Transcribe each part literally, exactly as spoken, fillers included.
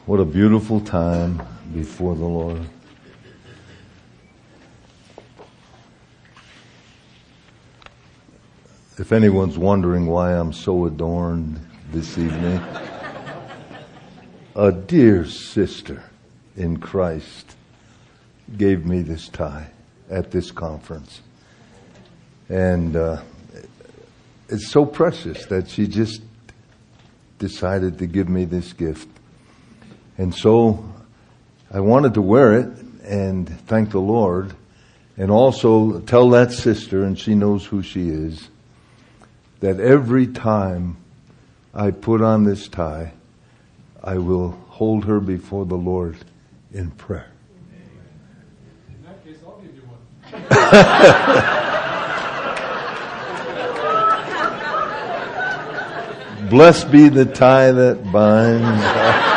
What a beautiful time before the Lord. If anyone's wondering why I'm so adorned this evening, a dear sister in Christ gave me this tie at this conference. And uh, it's so precious that she just decided to give me this gift. And so I wanted to wear it and thank the Lord, and also tell that sister, and she knows who she is, that every time I put on this tie, I will hold her before the Lord in prayer. In that case, I'll give you one. Blessed be the tie that binds.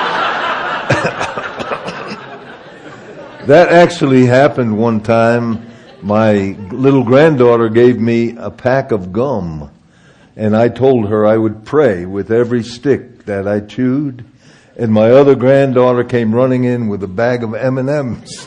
That actually happened one time. My little granddaughter gave me a pack of gum, and I told her I would pray with every stick that I chewed, and my other granddaughter came running in with a bag of M and M's.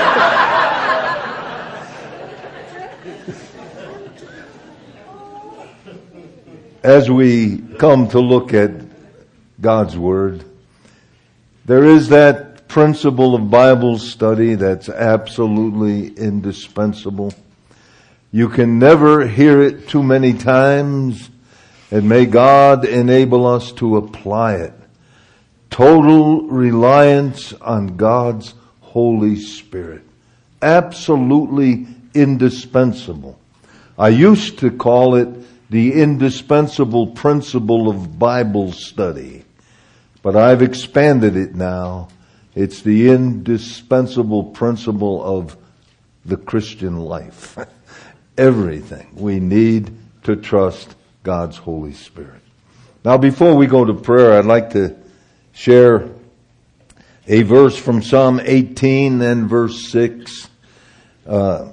As we come to look at God's Word, there is that principle of Bible study that's absolutely indispensable. You can never hear it too many times, and may God enable us to apply it. Total reliance on God's Holy Spirit. Absolutely indispensable. I used to call it the indispensable principle of Bible study, but I've expanded it now. It's the indispensable principle of the Christian life. Everything. We need to trust God's Holy Spirit. Now, before we go to prayer, I'd like to share a verse from Psalm eighteen and verse six. Uh,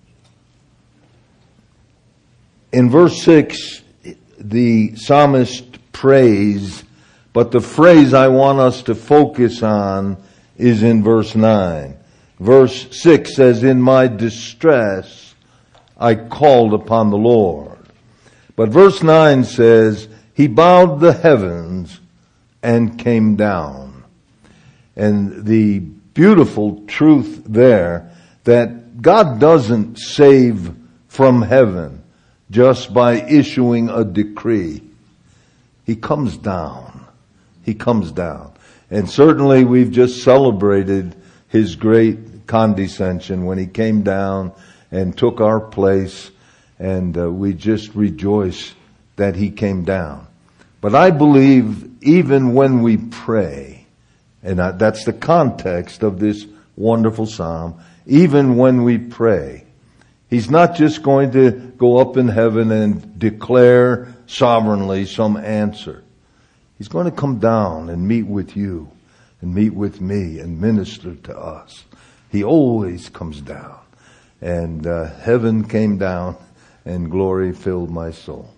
in verse six, the psalmist prays, but the phrase I want us to focus on is in verse nine. Verse six says, "In my distress I called upon the Lord." But verse nine says, "He bowed the heavens and came down." And the beautiful truth there, that God doesn't save from heaven just by issuing a decree. He comes down. He comes down. And certainly we've just celebrated His great condescension when He came down and took our place, and uh, we just rejoice that He came down. But I believe even when we pray, and I, that's the context of this wonderful psalm, even when we pray, He's not just going to go up in heaven and declare sovereignly some answer. He's going to come down and meet with you and meet with me and minister to us. He always comes down. And uh, heaven came down and glory filled my soul.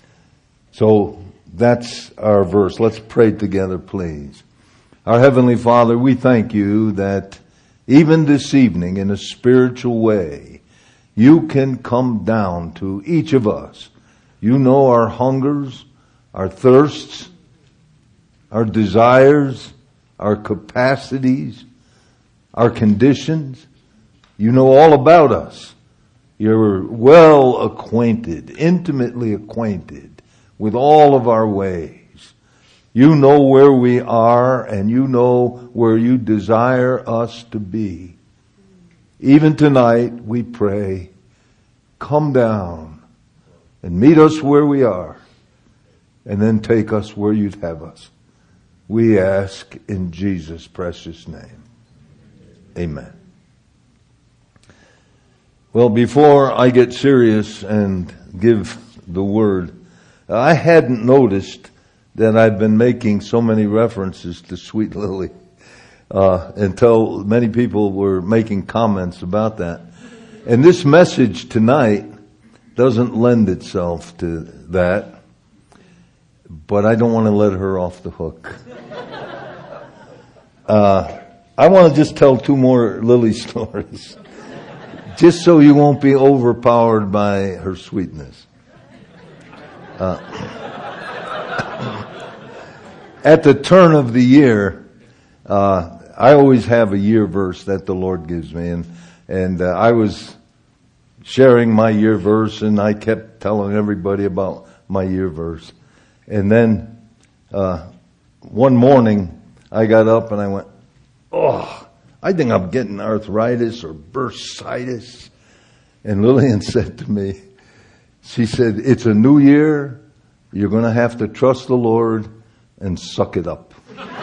So that's our verse. Let's pray together, please. Our Heavenly Father, we thank You that even this evening in a spiritual way, You can come down to each of us. You know our hungers, our thirsts, our desires, our capacities, our conditions. You know all about us. You're well acquainted, intimately acquainted with all of our ways. You know where we are, and You know where You desire us to be. Even tonight, we pray, come down and meet us where we are, and then take us where You'd have us. We ask in Jesus' precious name. Amen. Well, before I get serious and give the word, I hadn't noticed that I've been making so many references to Sweet Lily uh, until many people were making comments about that. And this message tonight doesn't lend itself to that, but I don't want to let her off the hook. Uh, I want to just tell two more Lily stories, just so you won't be overpowered by her sweetness. Uh, at the turn of the year, uh, I always have a year verse that the Lord gives me, and and uh, I was sharing my year verse, and I kept telling everybody about my year verse, and then uh, one morning I got up and I went, oh, I think I'm getting arthritis or bursitis. And Lillian said to me, she said, it's a new year. You're going to have to trust the Lord and suck it up.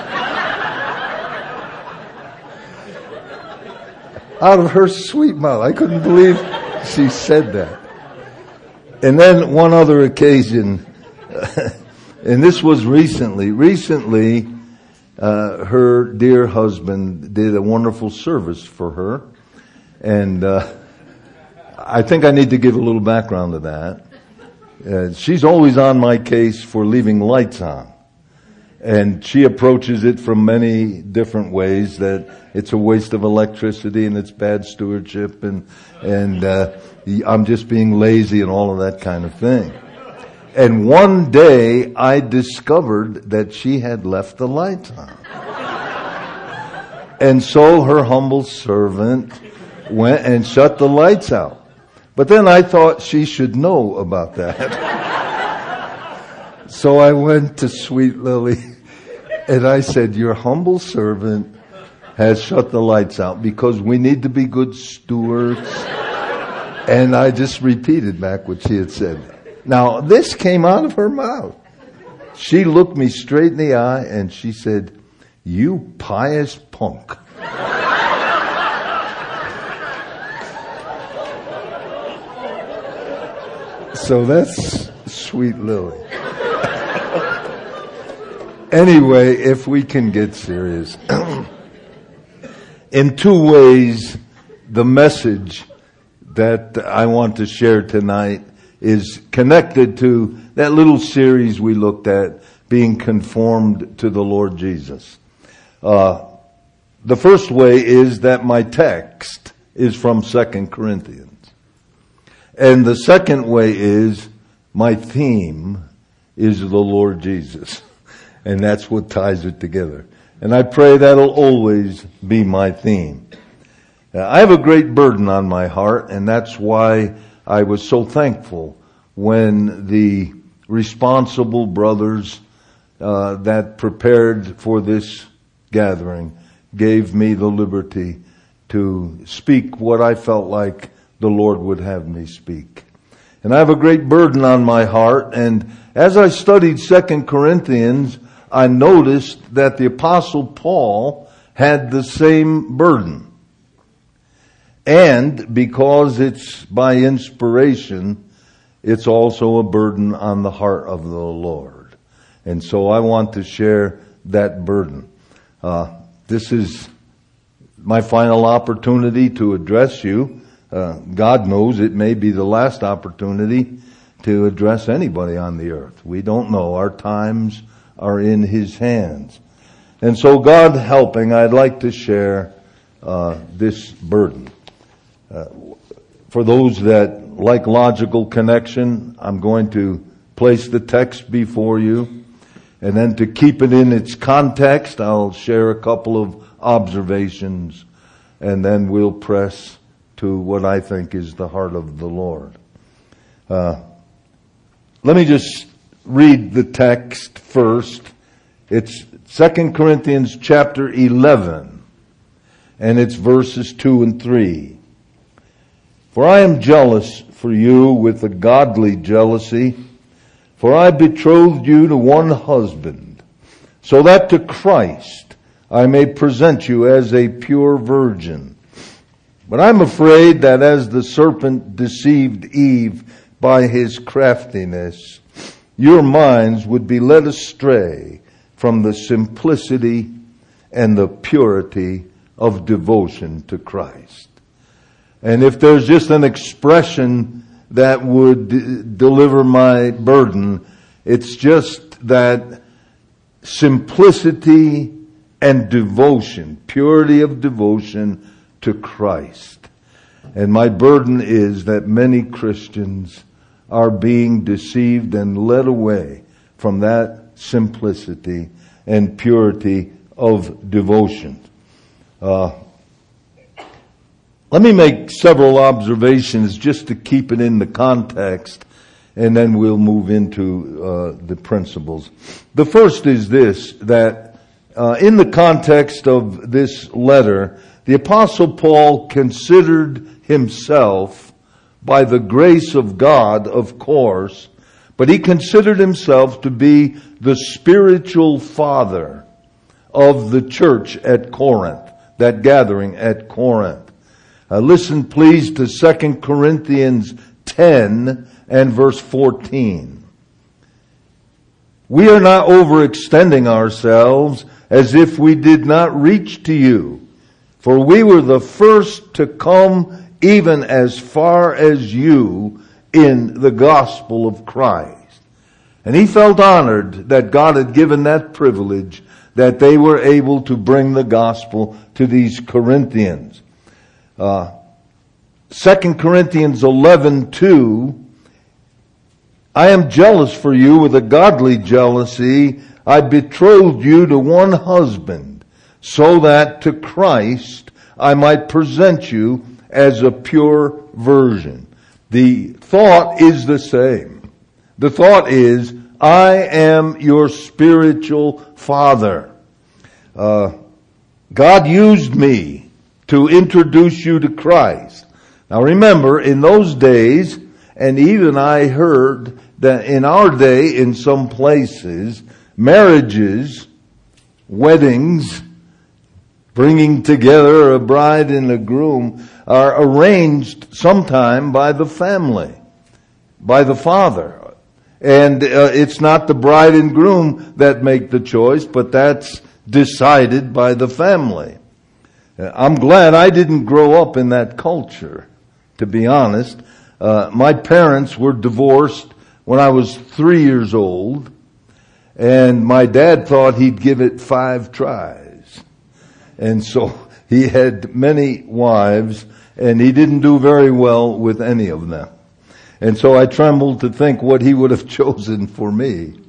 Out of her sweet mouth. I couldn't believe she said that. And then one other occasion, and this was recently, recently, Uh, her dear husband did a wonderful service for her. And uh, I think I need to give a little background to that. Uh, she's always on my case for leaving lights on. And she approaches it from many different ways, that it's a waste of electricity and it's bad stewardship and, and uh, I'm just being lazy and all of that kind of thing. And one day I discovered that she had left the lights on. And so her humble servant went and shut the lights out. But then I thought she should know about that. So I went to Sweet Lily and I said, your humble servant has shut the lights out because we need to be good stewards. And I just repeated back what she had said. Now, this came out of her mouth. She looked me straight in the eye and she said, you pious punk. So that's Sweet Lily. Anyway, if we can get serious. In two ways, the message that I want to share tonight is connected to that little series we looked at, being conformed to the Lord Jesus. Uh, the first way is that my text is from Second Corinthians. And the second way is my theme is the Lord Jesus. And that's what ties it together. And I pray that'll always be my theme. Uh, I have a great burden on my heart, and that's why I was so thankful when the responsible brothers uh, that prepared for this gathering gave me the liberty to speak what I felt like the Lord would have me speak. And I have a great burden on my heart, and as I studied Second Corinthians, I noticed that the Apostle Paul had the same burden. And because it's by inspiration, it's also a burden on the heart of the Lord. And so I want to share that burden. Uh, this is my final opportunity to address you. Uh, God knows it may be the last opportunity to address anybody on the earth. We don't know. Our times are in His hands. And so God helping, I'd like to share uh, this burden. Uh, for those that like logical connection, I'm going to place the text before you. And then to keep it in its context, I'll share a couple of observations. And then we'll press to what I think is the heart of the Lord. Uh, let me just read the text first. It's Second Corinthians chapter eleven. And it's verses two and three. For I am jealous for you with a godly jealousy, for I betrothed you to one husband, so that to Christ I may present you as a pure virgin. But I'm afraid that as the serpent deceived Eve by his craftiness, your minds would be led astray from the simplicity and the purity of devotion to Christ. And if there's just an expression that would d- deliver my burden, it's just that simplicity and devotion, purity of devotion to Christ. And my burden is that many Christians are being deceived and led away from that simplicity and purity of devotion. Uh, let me make several observations just to keep it in the context, and then we'll move into uh, the principles. The first is this, that uh, in the context of this letter, the Apostle Paul considered himself, by the grace of God, of course, but he considered himself to be the spiritual father of the church at Corinth, that gathering at Corinth. Uh, listen please to Second Corinthians ten and verse fourteen. We are not overextending ourselves as if we did not reach to you, for we were the first to come even as far as you in the gospel of Christ. And he felt honored that God had given that privilege, that they were able to bring the gospel to these Corinthians. Uh, Second Corinthians eleven two, I am jealous for you with a godly jealousy. I betrothed you to one husband, so that to Christ I might present you as a pure virgin. The thought is the same. The thought is, I am your spiritual father. Uh, God used me to introduce you to Christ. Now remember, in those days, and even I heard that in our day, in some places, marriages, weddings, bringing together a bride and a groom, are arranged sometime by the family, by the father. And uh, it's not the bride and groom that make the choice, but that's decided by the family. Uh, I'm glad I didn't grow up in that culture, to be honest. Uh, my parents were divorced when I was three years old, and my dad thought he'd give it five tries. And so he had many wives, and he didn't do very well with any of them. And so I trembled to think what he would have chosen for me.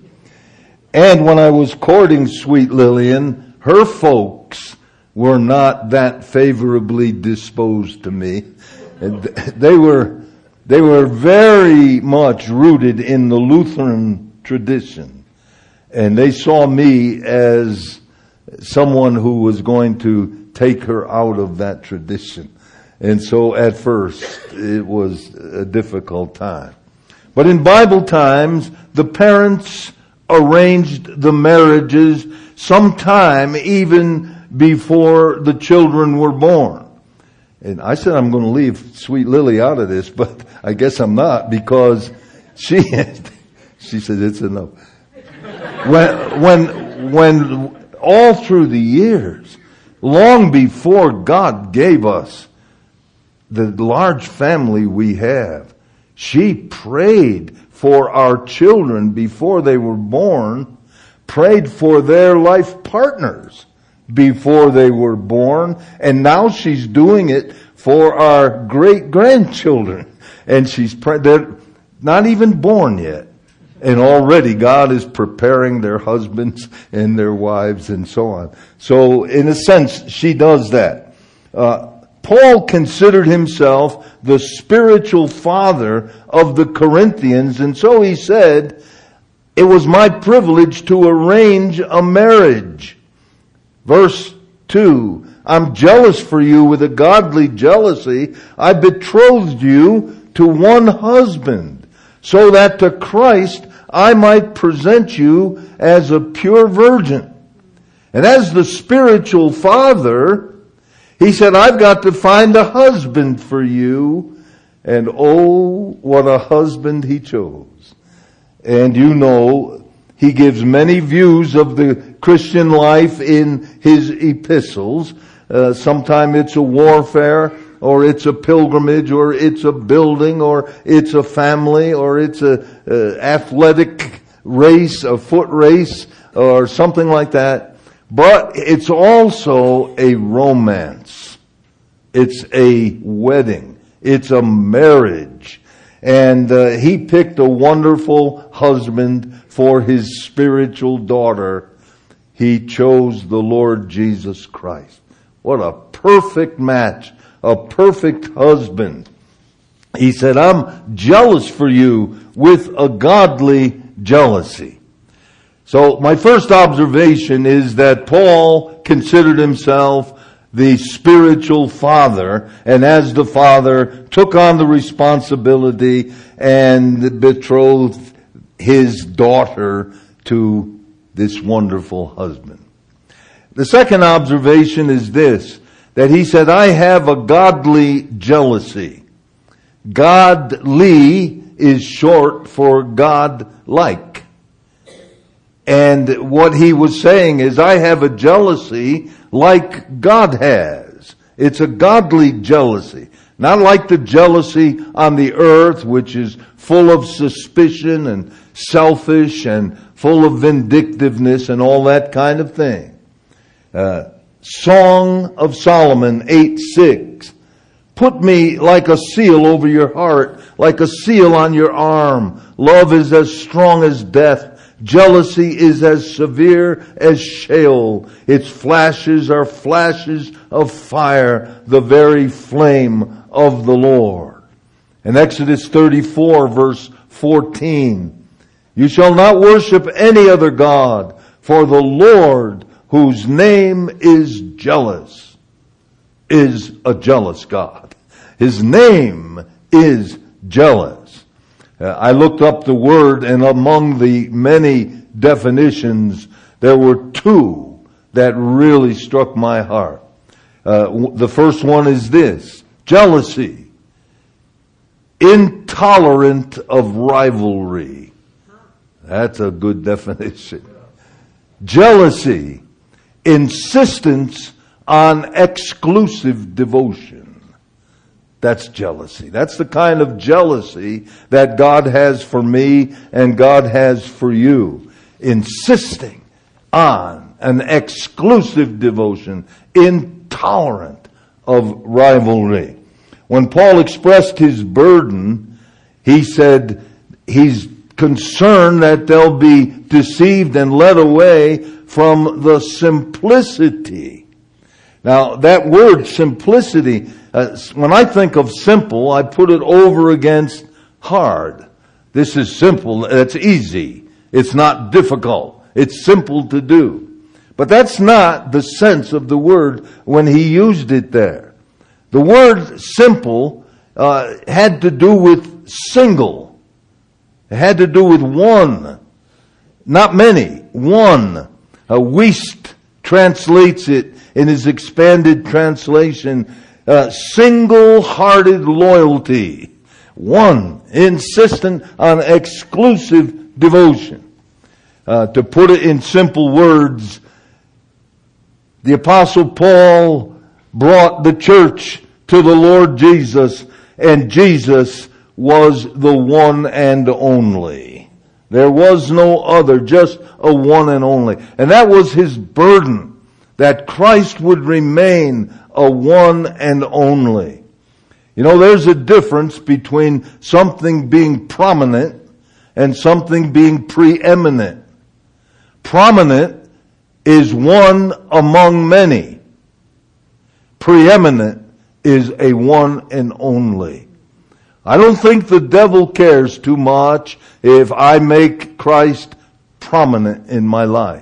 And when I was courting Sweet Lillian, her folks were not that favorably disposed to me. And they were, they were very much rooted in the Lutheran tradition. And they saw me as someone who was going to take her out of that tradition. And so at first it was a difficult time. But in Bible times, the parents arranged the marriages sometime even before the children were born. And I said I'm going to leave Sweet Lily out of this, but I guess I'm not, because she she said it's enough. When when when all through the years, long before God gave us the large family we have, she prayed for our children before they were born, prayed for their life partners before they were born, and now she's doing it for our great grandchildren. And she's praying, they're not even born yet. And already God is preparing their husbands and their wives and so on. So in a sense, she does that. Uh, Paul considered himself the spiritual father of the Corinthians, and so he said, it was my privilege to arrange a marriage. Verse two, I'm jealous for you with a godly jealousy. I betrothed you to one husband, so that to Christ I might present you as a pure virgin. And as the spiritual father, he said, I've got to find a husband for you. And oh, what a husband he chose. And you know, he gives many views of the Christian life in his epistles. Uh, sometime it's a warfare, or it's a pilgrimage, or it's a building, or it's a family, or it's a uh, athletic race, a foot race, or something like that. But it's also a romance. It's a wedding. It's a marriage. And uh, he picked a wonderful husband for his spiritual daughter. He chose the Lord Jesus Christ. What a perfect match. A perfect husband. He said, I'm jealous for you with a godly jealousy. So my first observation is that Paul considered himself the spiritual father, and as the father took on the responsibility and betrothed his daughter to this wonderful husband. The second observation is this, that he said, I have a godly jealousy. Godly is short for God-like. And what he was saying is, I have a jealousy like God has. It's a godly jealousy. Not like the jealousy on the earth, which is full of suspicion and selfish and full of vindictiveness and all that kind of thing. Uh, Song of Solomon eight six. Put me like a seal over your heart, like a seal on your arm. Love is as strong as death. Jealousy is as severe as Sheol. Its flashes are flashes of fire, the very flame of the Lord. In Exodus thirty-four, verse fourteen, you shall not worship any other God, for the Lord, whose name is jealous, is a jealous God. His name is jealous. Uh, I looked up the word, and among the many definitions, there were two that really struck my heart. Uh, the first one is this: jealousy, intolerant of rivalry. That's a good definition. Jealousy, insistence on exclusive devotion. That's jealousy. That's the kind of jealousy that God has for me and God has for you. Insisting on an exclusive devotion, intolerant of rivalry. When Paul expressed his burden, he said he's concerned that they'll be deceived and led away from the simplicity. Now, that word simplicity, uh, when I think of simple, I put it over against hard. This is simple. It's easy. It's not difficult. It's simple to do. But that's not the sense of the word when he used it there. The word simple uh, had to do with single. It had to do with one. Not many. One. Uh, Wuest translates it in his expanded translation, uh, single-hearted loyalty. One, insistent on exclusive devotion. Uh, to put it in simple words, the Apostle Paul brought the church to the Lord Jesus, and Jesus was the one and only. There was no other, just a one and only. And that was his burden, that Christ would remain a one and only. You know, there's a difference between something being prominent and something being preeminent. Prominent is one among many. Preeminent is a one and only. I don't think the devil cares too much if I make Christ prominent in my life.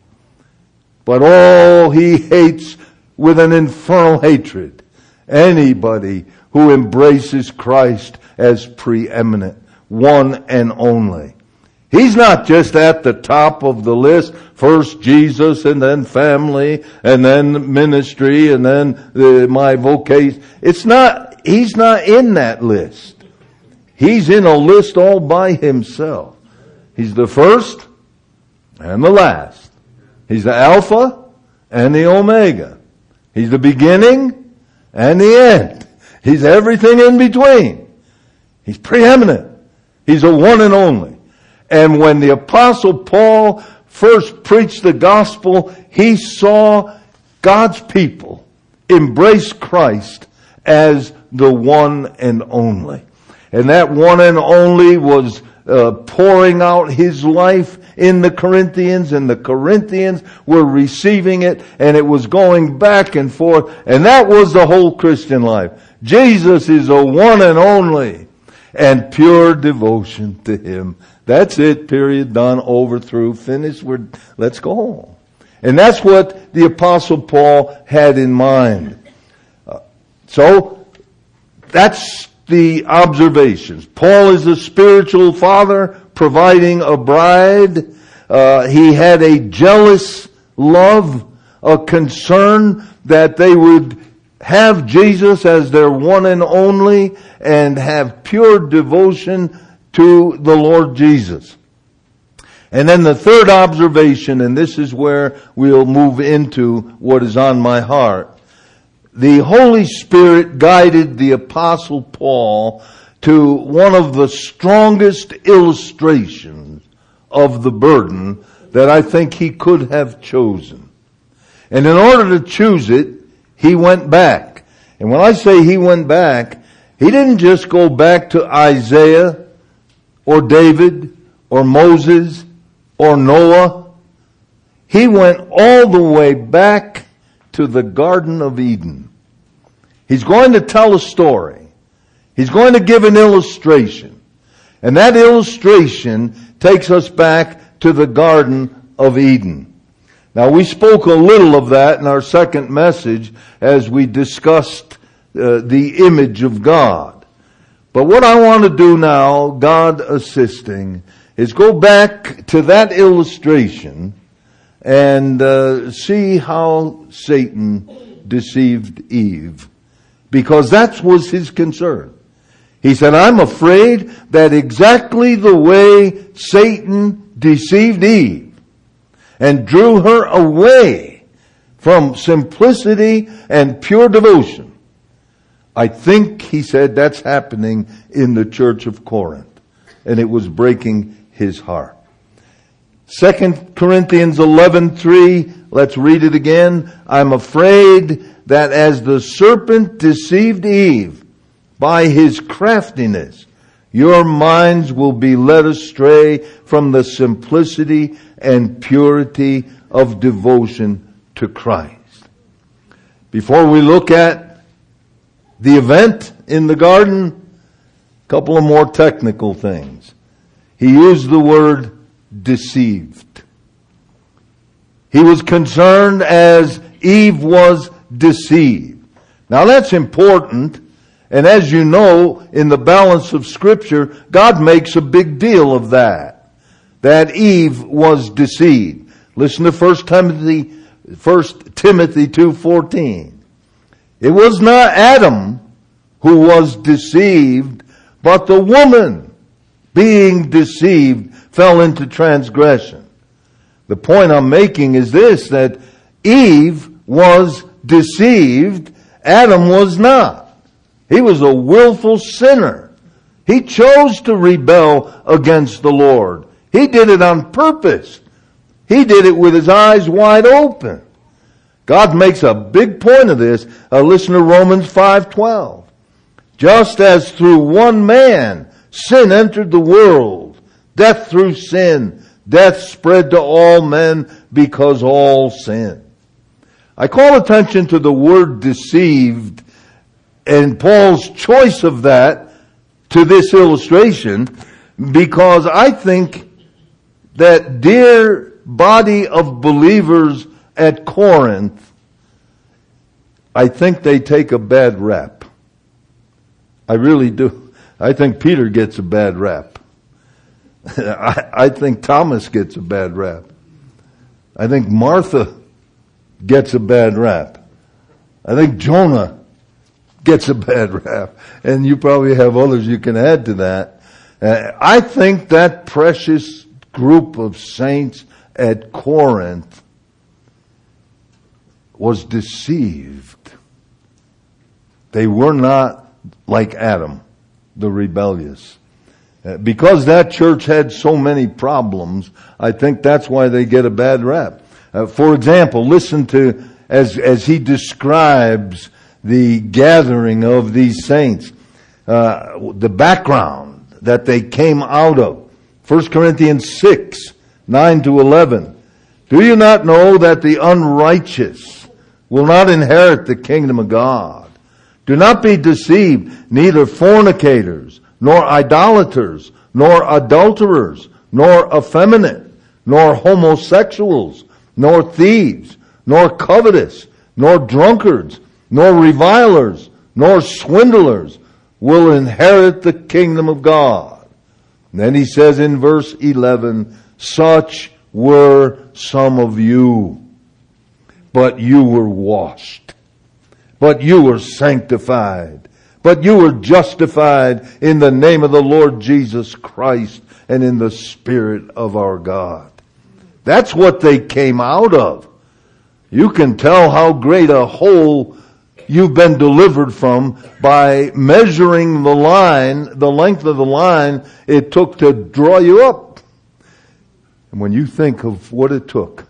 But oh, he hates with an infernal hatred anybody who embraces Christ as preeminent, one and only. He's not just at the top of the list, first Jesus and then family and then ministry and then the, my vocation. It's not, he's not in that list. He's in a list all by himself. He's the first and the last. He's the Alpha and the Omega. He's the beginning and the end. He's everything in between. He's preeminent. He's a one and only. And when the Apostle Paul first preached the gospel, he saw God's people embrace Christ as the one and only. And that one and only was uh, pouring out his life in the Corinthians, and the Corinthians were receiving it, and it was going back and forth, and that was the whole Christian life. Jesus is a one and only, and pure devotion to him. That's it, period, done, over, through, finished, we're, let's go home. And that's what the Apostle Paul had in mind. Uh, so, that's the observations. Paul is a spiritual father providing a bride. Uh, he had a jealous love, a concern that they would have Jesus as their one and only and have pure devotion to the Lord Jesus. And then the third observation, and this is where we'll move into what is on my heart. The Holy Spirit guided the Apostle Paul to one of the strongest illustrations of the burden that I think he could have chosen. And in order to choose it, he went back. And when I say he went back, he didn't just go back to Isaiah or David or Moses or Noah. He went all the way back to the Garden of Eden. He's going to tell a story. He's going to give an illustration. And that illustration takes us back to the Garden of Eden. Now, we spoke a little of that in our second message as we discussed uh, the image of God. But what I want to do now, God assisting, is go back to that illustration and uh, see how Satan deceived Eve. Because that was his concern. He said, I'm afraid that exactly the way Satan deceived Eve and drew her away from simplicity and pure devotion, I think, he said, that's happening in the church of Corinth. And it was breaking his heart. Second Corinthians eleven three, let's read it again. I'm afraid that as the serpent deceived Eve by his craftiness, your minds will be led astray from the simplicity and purity of devotion to Christ. Before we look at the event in the garden, a couple of more technical things. He used the word deceived. He was concerned as Eve was deceived. Now that's important, and as you know, in the balance of Scripture, God makes a big deal of that. That Eve was deceived. Listen to First Timothy, First Timothy two fourteen. It was not Adam who was deceived, but the woman, being deceived, fell into transgression. The point I'm making is this, that Eve was deceived, Adam was not. He was a willful sinner. He chose to rebel against the Lord. He did it on purpose. He did it with his eyes wide open. God makes a big point of this. Uh, listen to Romans five twelve. Just as through one man sin entered the world, death through sin, death spread to all men because all sinned. I call attention to the word deceived and Paul's choice of that to this illustration, because I think that dear body of believers at Corinth, I think they take a bad rap. I really do. I think Peter gets a bad rap. I, I think Thomas gets a bad rap. I think Martha gets a bad rap. I think Jonah gets a bad rap. And you probably have others you can add to that. Uh, I think that precious group of saints at Corinth was deceived. They were not like Adam, the rebellious. Uh, Because that church had so many problems, I think that's why they get a bad rap. Uh, for example, listen to, as, as he describes the gathering of these saints, uh, the background that they came out of. First Corinthians six, nine to eleven. Do you not know that the unrighteous will not inherit the kingdom of God? Do not be deceived, neither fornicators, nor idolaters, nor adulterers, nor effeminate, nor homosexuals, nor thieves, nor covetous, nor drunkards, nor revilers, nor swindlers will inherit the kingdom of God. And then he says in verse eleven, such were some of you, but you were washed, but you were sanctified, but you were justified in the name of the Lord Jesus Christ and in the Spirit of our God. That's what they came out of. You can tell how great a hole you've been delivered from by measuring the line, the length of the line it took to draw you up. And when you think of what it took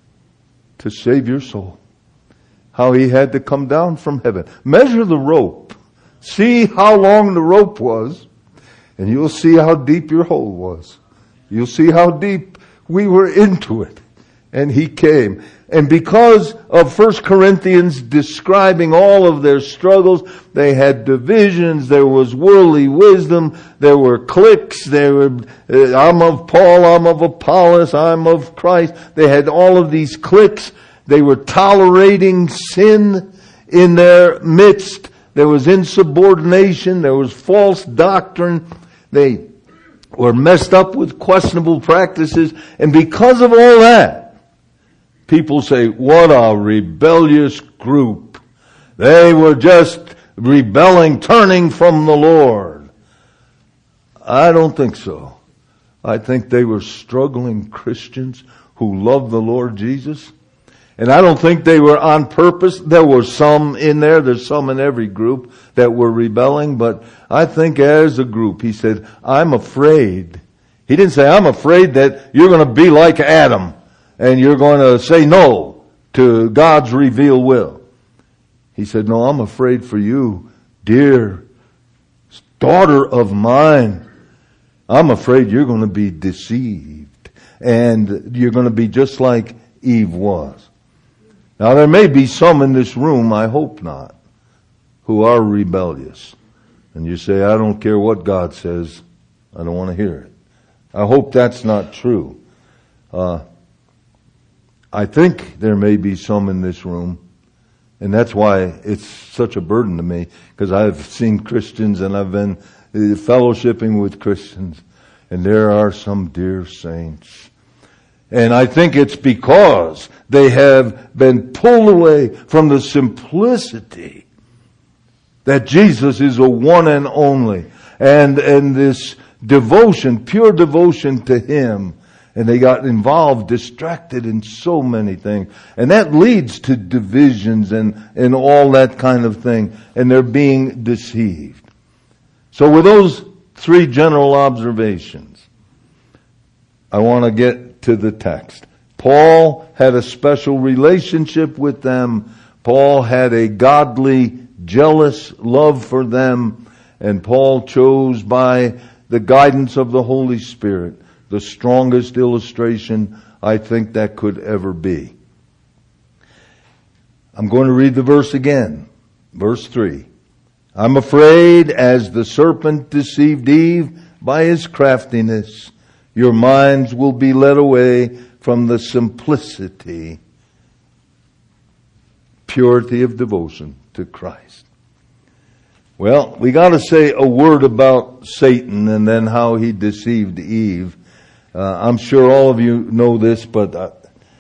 to save your soul, how he had to come down from heaven. Measure the rope. See how long the rope was, and you'll see how deep your hole was. You'll see how deep we were into it. And he came. And because of First Corinthians describing all of their struggles, they had divisions, there was worldly wisdom, there were cliques, there were, uh, I'm of Paul, I'm of Apollos, I'm of Christ. They had all of these cliques. They were tolerating sin in their midst. There was insubordination. There was false doctrine. They were messed up with questionable practices. And because of all that, people say, what a rebellious group. They were just rebelling, turning from the Lord. I don't think so. I think they were struggling Christians who loved the Lord Jesus. And I don't think they were on purpose. There were some in there. There's some in every group that were rebelling. But I think as a group, he said, I'm afraid. He didn't say, I'm afraid that you're going to be like Adam and you're going to say no to God's revealed will. He said, no, I'm afraid for you, dear daughter of mine. I'm afraid you're going to be deceived and you're going to be just like Eve was. Now there may be some in this room, I hope not, who are rebellious. And you say, I don't care what God says, I don't want to hear it. I hope that's not true. Uh, I think there may be some in this room, and that's why it's such a burden to me, because I've seen Christians and I've been fellowshipping with Christians, and there are some dear saints. And I think it's because they have been pulled away from the simplicity that Jesus is a one and only. And, and this devotion, pure devotion to Him. And they got involved, distracted in so many things. And that leads to divisions and, and all that kind of thing. And they're being deceived. So with those three general observations, I want to get to the text. Paul had a special relationship with them. Paul had a godly, jealous love for them. And Paul chose by the guidance of the Holy Spirit the strongest illustration I think that could ever be. I'm going to read the verse again. Verse three. I'm afraid as the serpent deceived Eve by his craftiness, your minds will be led away from the simplicity, purity of devotion to Christ. Well, we got to say a word about Satan and then how he deceived Eve. Uh, I'm sure all of you know this, but uh,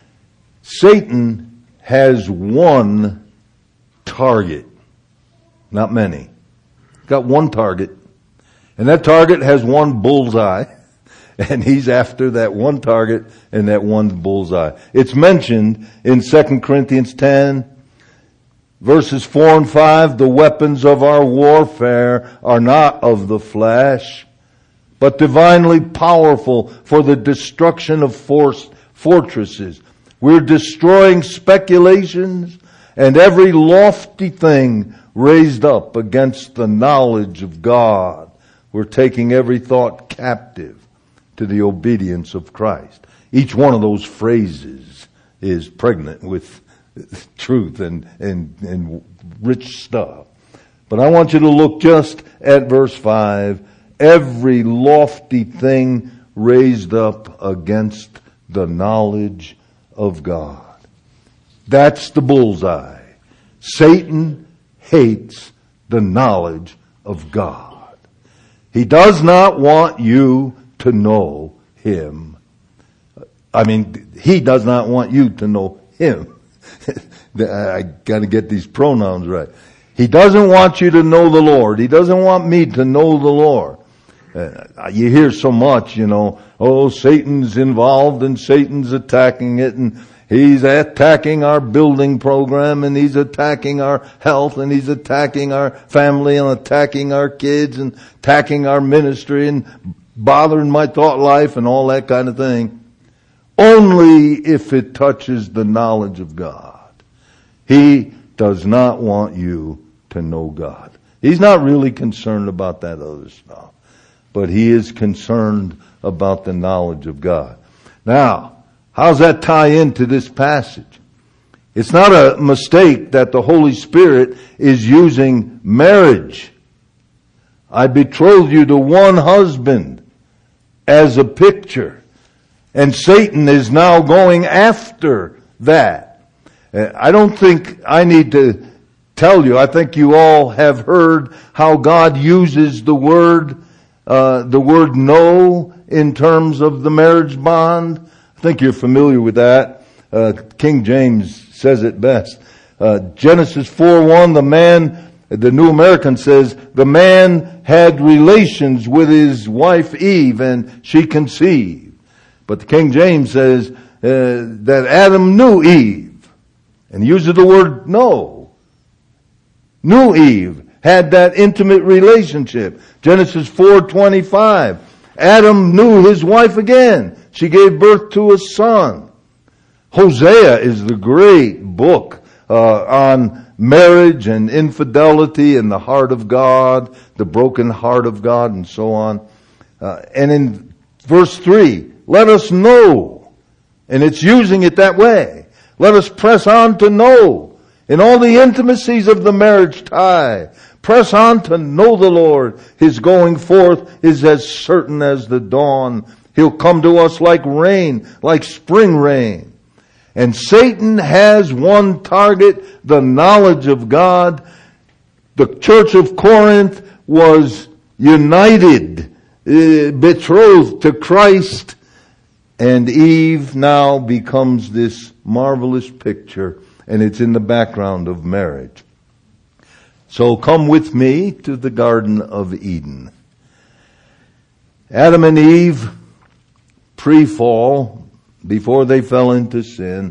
Satan has one target, not many. Got one target, and that target has one bullseye. And he's after that one target and that one bullseye. It's mentioned in Second Corinthians ten, verses four and five. The weapons of our warfare are not of the flesh, but divinely powerful for the destruction of forced fortresses. We're destroying speculations and every lofty thing raised up against the knowledge of God. We're taking every thought captive to the obedience of Christ. Each one of those phrases is pregnant with truth and, and, and rich stuff. But I want you to look just at verse five. Every lofty thing raised up against the knowledge of God. That's the bullseye. Satan hates the knowledge of God. He does not want you to know Him. I mean, He does not want you to know Him. I gotta get these pronouns right. He doesn't want you to know the Lord. He doesn't want me to know the Lord. Uh, you hear so much, you know, oh, Satan's involved and Satan's attacking it and he's attacking our building program and he's attacking our health and he's attacking our family and attacking our kids and attacking our ministry and bothering my thought life and all that kind of thing. Only if it touches the knowledge of God. He does not want you to know God. He's not really concerned about that other stuff. But He is concerned about the knowledge of God. Now, how does that tie into this passage? It's not a mistake that the Holy Spirit is using marriage. I betroth you to one husband as a picture. And Satan is now going after that. I don't think I need to tell you. I think you all have heard how God uses the word Uh, the word know in terms of the marriage bond. I think you're familiar with that. Uh, King James says it best. Uh, Genesis four one, the man, the New American says, the man had relations with his wife Eve and she conceived. But the King James says uh, that Adam knew Eve and uses the word know. Knew Eve. Had that intimate relationship. Genesis four twenty-five. Adam knew his wife again. She gave birth to a son. Hosea is the great book uh, on marriage and infidelity and the heart of God, the broken heart of God, and so on. Uh, and in verse three, let us know. And it's using it that way. Let us press on to know. In all the intimacies of the marriage tie, press on to know the Lord. His going forth is as certain as the dawn. He'll come to us like rain, like spring rain. And Satan has one target, the knowledge of God. The church of Corinth was united, uh, betrothed to Christ. And Eve now becomes this marvelous picture. And it's in the background of marriage. So come with me to the Garden of Eden. Adam and Eve, pre-fall, before they fell into sin.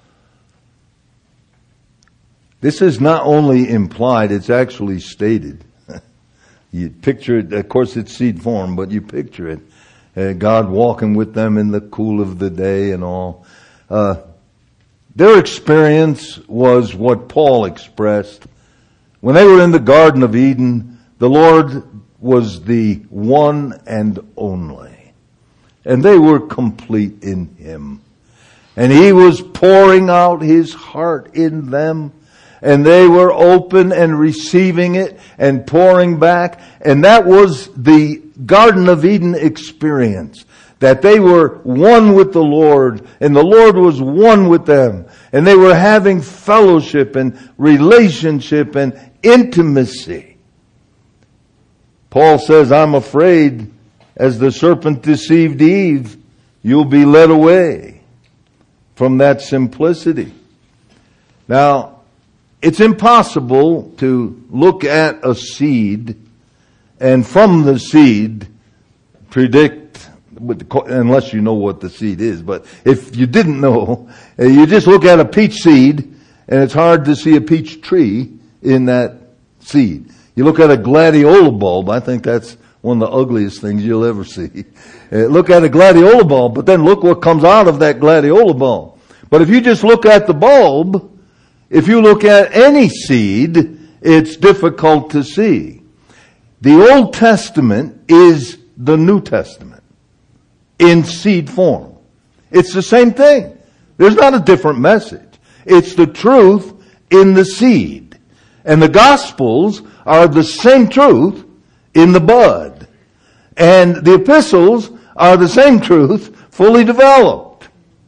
This is not only implied, it's actually stated. You picture it, of course it's seed form, but you picture it. Uh, God walking with them in the cool of the day and all. Uh, Their experience was what Paul expressed. When they were in the Garden of Eden, the Lord was the one and only. And they were complete in Him. And He was pouring out His heart in them. And they were open and receiving it and pouring back. And that was the Garden of Eden experience. That they were one with the Lord, and the Lord was one with them. And they were having fellowship and relationship and intimacy. Paul says, I'm afraid, as the serpent deceived Eve, you'll be led away from that simplicity. Now, it's impossible to look at a seed and from the seed predict, unless you know what the seed is. But if you didn't know, you just look at a peach seed and it's hard to see a peach tree in that seed. You look at a gladiola bulb, I think that's one of the ugliest things you'll ever see. Uh, look at a gladiola bulb, but then look what comes out of that gladiola bulb. But if you just look at the bulb, if you look at any seed, it's difficult to see. The Old Testament is the New Testament in seed form. It's the same thing. There's not a different message. It's the truth in the seed. And the Gospels are the same truth in the bud. And the epistles are the same truth fully developed.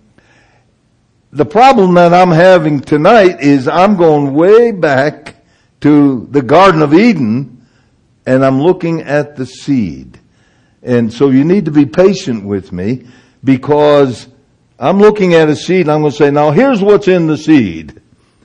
The problem that I'm having tonight is I'm going way back to the Garden of Eden and I'm looking at the seed. And so you need to be patient with me because I'm looking at a seed and I'm going to say, now here's what's in the seed.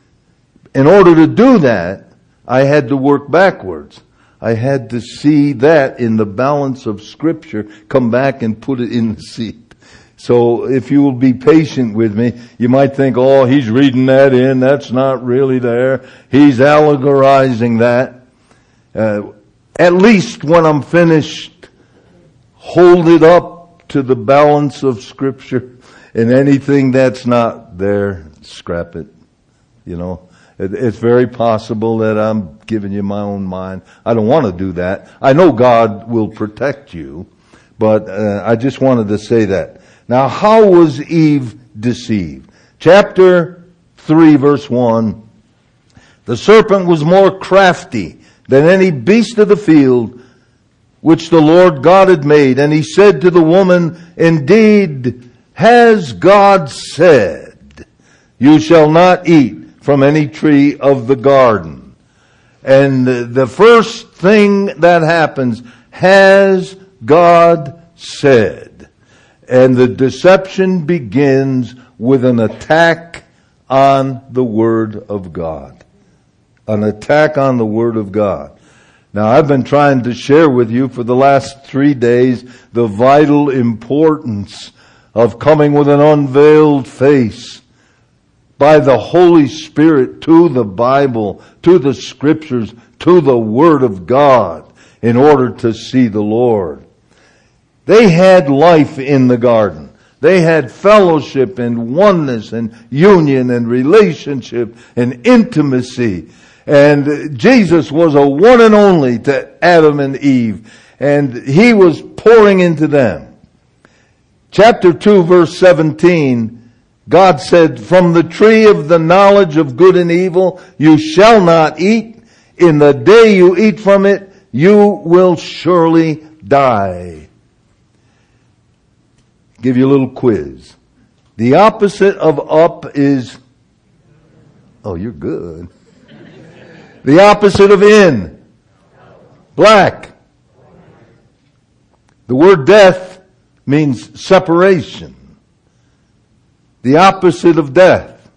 In order to do that, I had to work backwards. I had to see that in the balance of Scripture, come back and put it in the seed. So if you will be patient with me, you might think, oh, he's reading that in. That's not really there. He's allegorizing that. Uh, at least when I'm finished, hold it up to the balance of Scripture. And anything that's not there, scrap it. You know, it, it's very possible that I'm giving you my own mind. I don't want to do that. I know God will protect you, but uh, I just wanted to say that. Now, how was Eve deceived? Chapter three, verse one. The serpent was more crafty than any beast of the field which the Lord God had made. And he said to the woman, indeed, has God said, you shall not eat from any tree of the garden? And the first thing that happens, has God said? And the deception begins with an attack on the Word of God. An attack on the Word of God. Now, I've been trying to share with you for the last three days the vital importance of coming with an unveiled face by the Holy Spirit to the Bible, to the Scriptures, to the Word of God in order to see the Lord. They had life in the garden. They had fellowship and oneness and union and relationship and intimacy. And Jesus was a one and only to Adam and Eve. And He was pouring into them. Chapter two, verse seventeen, God said, from the tree of the knowledge of good and evil you shall not eat. In the day you eat from it, you will surely die. Give you a little quiz. The opposite of up is, oh, you're good. The opposite of in, black. The word death means separation. The opposite of death.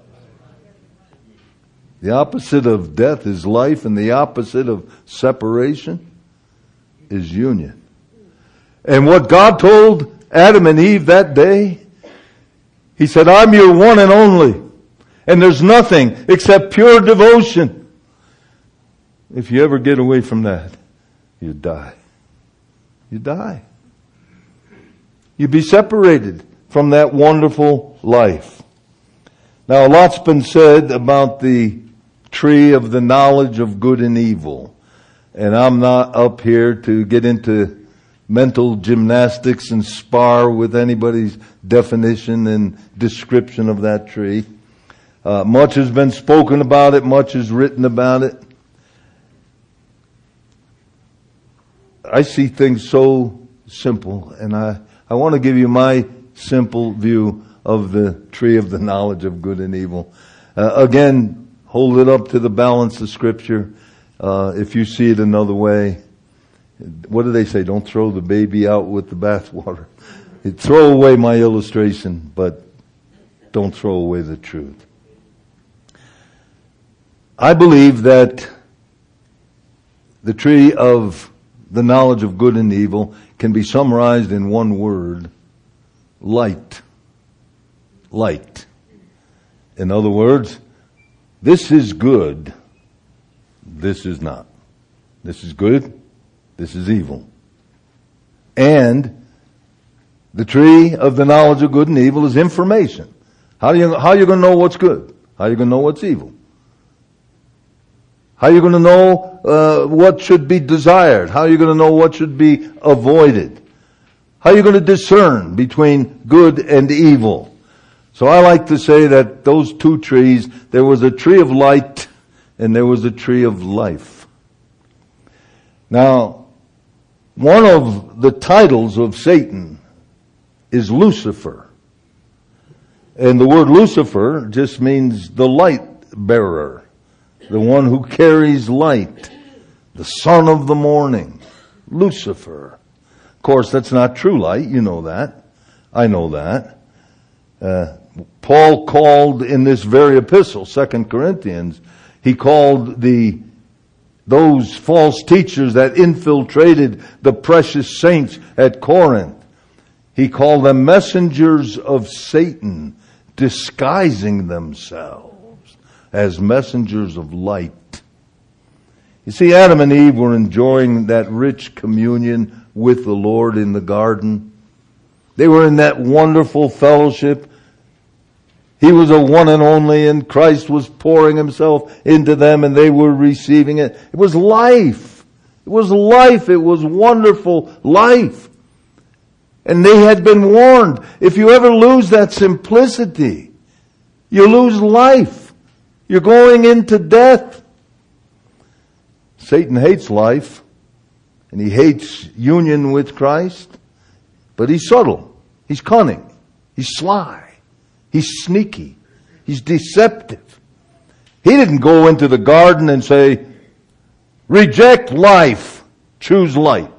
The opposite of death is life, and the opposite of separation is union. And what God told Adam and Eve that day, He said, I'm your one and only, and there's nothing except pure devotion. If you ever get away from that, you die. You die. You be separated from that wonderful life. Now, a lot's been said about the tree of the knowledge of good and evil. And I'm not up here to get into mental gymnastics and spar with anybody's definition and description of that tree. Uh, much has been spoken about it. Much is written about it. I see things so simple, and I, I want to give you my simple view of the tree of the knowledge of good and evil. Uh, again, hold it up to the balance of Scripture. Uh, if you see it another way, what do they say? Don't throw the baby out with the bathwater. Throw away my illustration, but don't throw away the truth. I believe that the tree of the knowledge of good and evil can be summarized in one word: light. Light. In other words, this is good, this is not. This is good, this is evil. And the tree of the knowledge of good and evil is information. How do you, how are you going to know what's good? How are you going to know what's evil? How are you going to know uh, what should be desired? How are you going to know what should be avoided? How are you going to discern between good and evil? So I like to say that those two trees, there was a tree of light and there was a tree of life. Now, one of the titles of Satan is Lucifer. And the word Lucifer just means the light bearer, the one who carries light, the son of the morning, Lucifer. Of course, that's not true light. You know that. I know that. Uh, Paul called in this very epistle, Second Corinthians, he called the those false teachers that infiltrated the precious saints at Corinth. He called them messengers of Satan, disguising themselves as messengers of light. You see, Adam and Eve were enjoying that rich communion with the Lord in the garden. They were in that wonderful fellowship. He was a one and only, and Christ was pouring himself into them, and they were receiving it. It was life. It was life. It was wonderful life. And they had been warned, if you ever lose that simplicity, you lose life. You're going into death. Satan hates life, and he hates union with Christ, but he's subtle. He's cunning. He's sly. He's sneaky. He's deceptive. He didn't go into the garden and say, reject life, choose light.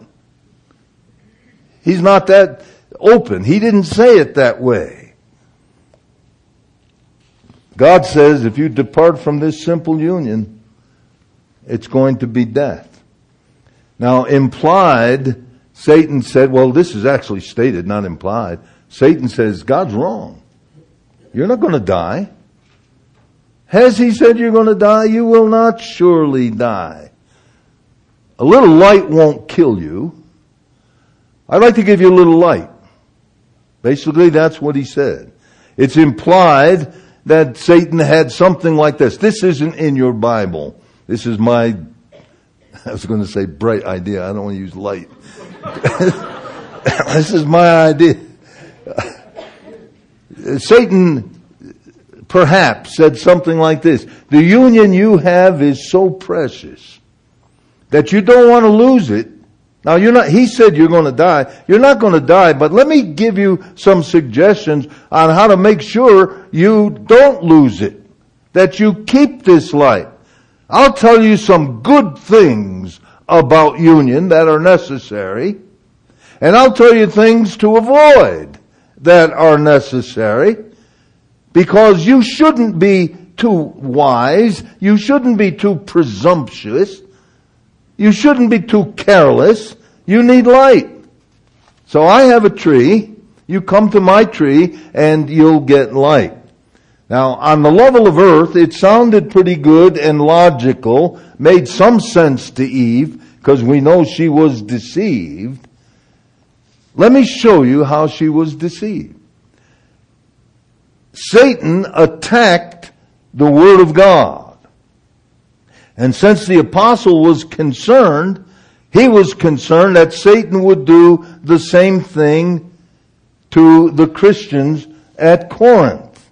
He's not that open. He didn't say it that way. God says if you depart from this simple union, it's going to be death. Now, implied, Satan said, well, this is actually stated, not implied. Satan says, God's wrong. You're not going to die. Has he said you're going to die? You will not surely die. A little light won't kill you. I'd like to give you a little light. Basically, that's what he said. It's implied that Satan had something like this. This isn't in your Bible. This is my, I was going to say bright idea. I don't want to use light. This is my idea. Satan perhaps said something like this. The union you have is so precious that you don't want to lose it. Now you're not, he said you're going to die. You're not going to die, but let me give you some suggestions on how to make sure you don't lose it. That you keep this light. I'll tell you some good things about union that are necessary. And I'll tell you things to avoid that are necessary, because you shouldn't be too wise, you shouldn't be too presumptuous, you shouldn't be too careless. You need light. So I have a tree, you come to my tree and you'll get light. Now, on the level of earth, it sounded pretty good and logical, made some sense to Eve, because we know she was deceived. Let me show you how she was deceived. Satan attacked the Word of God. And since the apostle was concerned, he was concerned that Satan would do the same thing to the Christians at Corinth.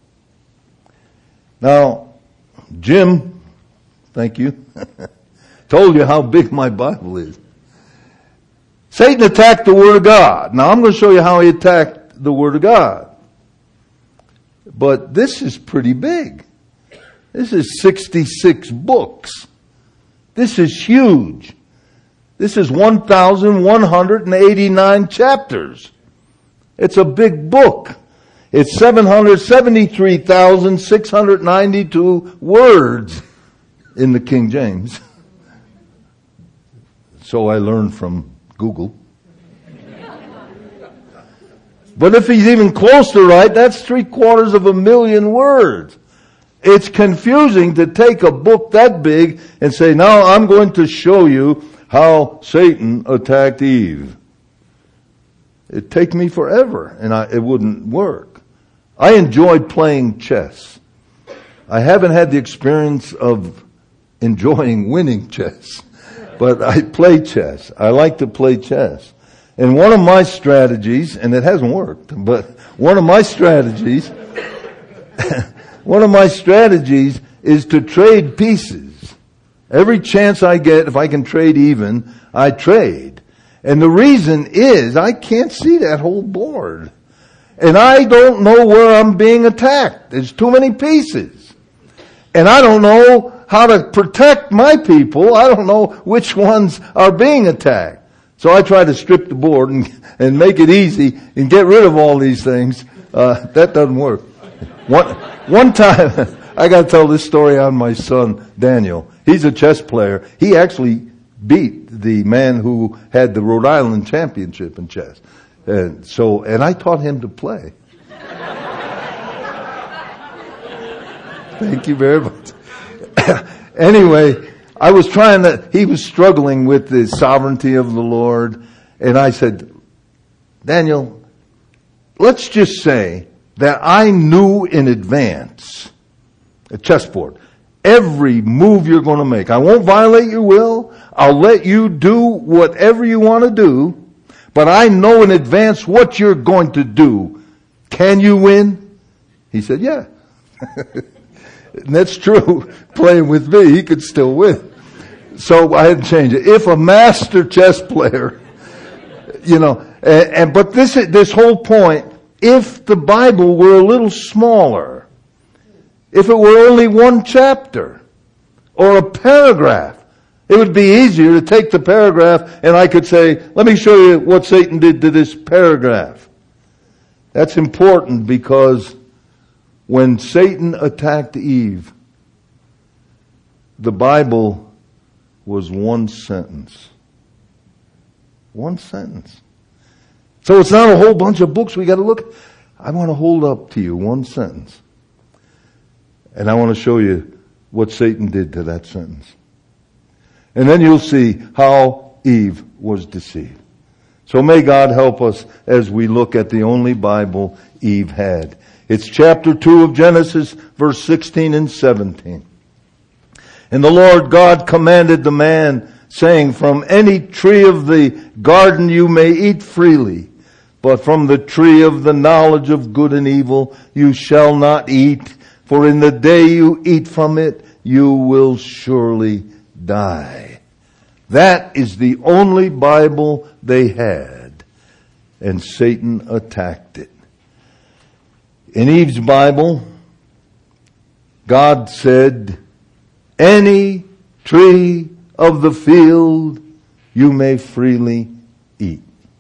Now, Jim, thank you, told you how big my Bible is. Satan attacked the Word of God. Now I'm going to show you how he attacked the Word of God. But this is pretty big. This is sixty-six books. This is huge. This is one thousand one hundred eighty-nine chapters. It's a big book. It's seven hundred seventy-three thousand six hundred ninety-two words in the King James. So I learned from Google. But if he's even close to right, that's three quarters of a million words. It's confusing to take a book that big and say, now I'm going to show you how Satan attacked Eve. It'd take me forever and I, it wouldn't work. I enjoyed playing chess. I haven't had the experience of enjoying winning chess, but I play chess. I like to play chess. And one of my strategies, and it hasn't worked, but one of my strategies, one of my strategies is to trade pieces. Every chance I get, if I can trade even, I trade. And the reason is I can't see that whole board. And I don't know where I'm being attacked. There's too many pieces. And I don't know how to protect my people. I don't know which ones are being attacked. So I try to strip the board and, and make it easy and get rid of all these things. Uh, that doesn't work. One, one time, I gotta tell this story on my son, Daniel. He's a chess player. He actually beat the man who had the Rhode Island championship in chess. And so, and I taught him to play. Thank you very much. Anyway, I was trying to, he was struggling with the sovereignty of the Lord. And I said, Daniel, let's just say that I knew in advance, a chessboard, every move you're going to make. I won't violate your will. I'll let you do whatever you want to do. But I know in advance what you're going to do. Can you win? He said, yeah. And that's true. Playing with me, he could still win. So I had to change it. If a master chess player, you know, and, and but this this whole point, if the Bible were a little smaller, if it were only one chapter or a paragraph, it would be easier to take the paragraph and I could say, let me show you what Satan did to this paragraph. That's important because when Satan attacked Eve, the Bible was one sentence. One sentence. So it's not a whole bunch of books we got to look at. I want to hold up to you one sentence. And I want to show you what Satan did to that sentence. And then you'll see how Eve was deceived. So may God help us as we look at the only Bible Eve had. It's chapter two of Genesis, verse sixteen and seventeen. And the Lord God commanded the man, saying, from any tree of the garden you may eat freely, but from the tree of the knowledge of good and evil you shall not eat, for in the day you eat from it, you will surely die. That is the only Bible they had, and Satan attacked it. In Eve's Bible, God said, any tree of the field you may freely eat.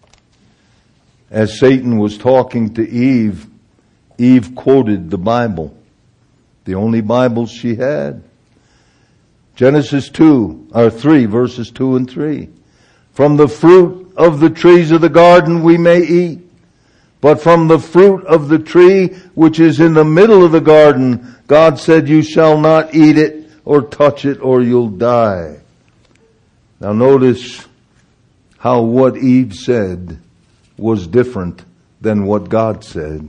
As Satan was talking to Eve, Eve quoted the Bible, the only Bible she had. Genesis two, or three, verses two and three. From the fruit of the trees of the garden we may eat, but from the fruit of the tree which is in the middle of the garden, God said, you shall not eat it or touch it or you'll die. Now notice how what Eve said was different than what God said.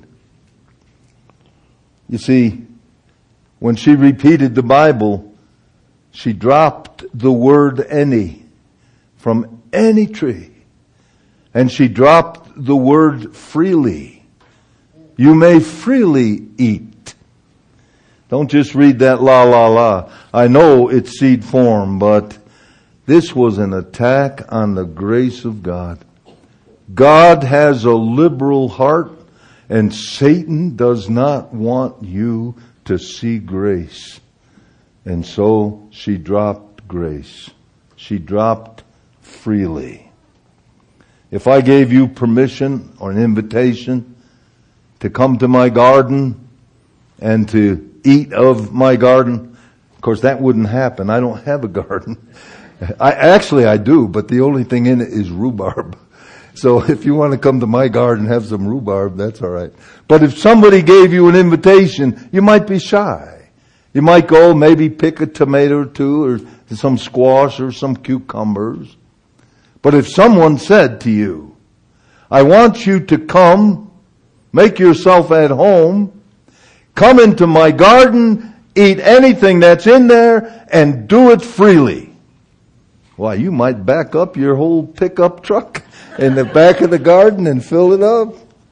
You see, when she repeated the Bible, she dropped the word any from any tree. And she dropped the word freely. You may freely eat. Don't just read that la la la. I know it's seed form, but this was an attack on the grace of God. God has a liberal heart, and Satan does not want you to see grace. And so she dropped grace. She dropped freely. If I gave you permission or an invitation to come to my garden and to eat of my garden, of course that wouldn't happen. I don't have a garden. I actually I do, but the only thing in it is rhubarb. So if you want to come to my garden and have some rhubarb, that's all right. But if somebody gave you an invitation, you might be shy. You might go maybe pick a tomato or two or some squash or some cucumbers. But if someone said to you, I want you to come, make yourself at home, come into my garden, eat anything that's in there, and do it freely. Why, you might back up your whole pickup truck in the back of the garden and fill it up.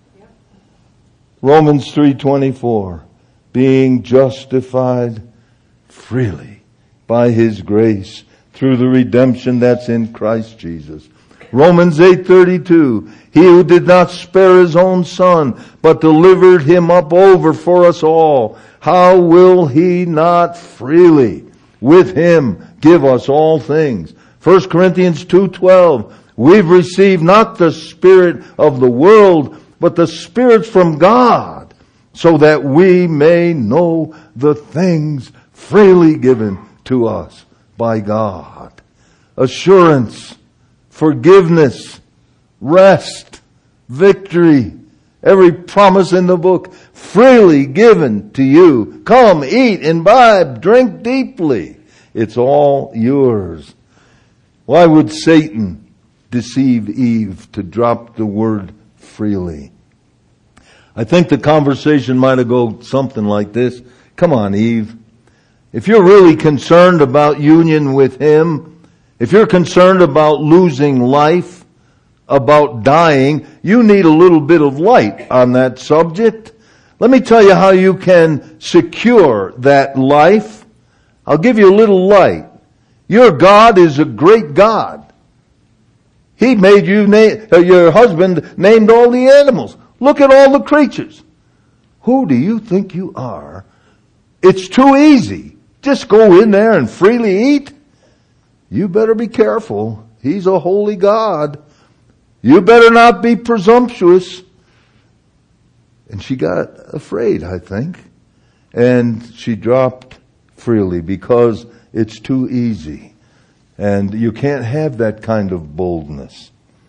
Romans three twenty-four, being justified freely by His grace through the redemption that's in Christ Jesus. Romans eight thirty-two, He who did not spare His own Son, but delivered Him up over for us all, how will He not freely with Him give us all things? First Corinthians two twelve, we've received not the spirit of the world, but the Spirit from God, so that we may know the things freely given to us by God. Assurance, forgiveness, rest, victory, every promise in the book freely given to you. Come, eat, imbibe, drink deeply. It's all yours. Why would Satan deceive Eve to drop the word freely? I think the conversation might have gone something like this. Come on, Eve. If you're really concerned about union with Him, if you're concerned about losing life, about dying, you need a little bit of light on that subject. Let me tell you how you can secure that life. I'll give you a little light. Your God is a great God. He made you, name, uh, your husband named all the animals. Look at all the creatures. Who do you think you are? It's too easy. Just go in there and freely eat. You better be careful. He's a holy God. You better not be presumptuous. And she got afraid, I think. And she dropped freely because it's too easy. And you can't have that kind of boldness.